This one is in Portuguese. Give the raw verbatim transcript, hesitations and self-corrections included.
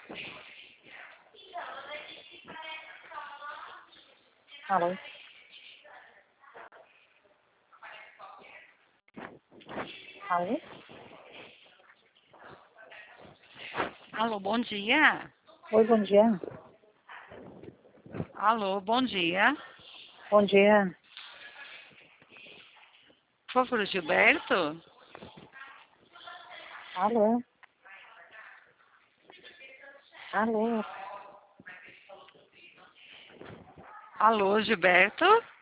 Alô? Alô? Alô, bom dia. Oi, bom dia. Alô, bom dia. Bom dia. Por favor, Gilberto? Alô? Alô? Alô, Gilberto?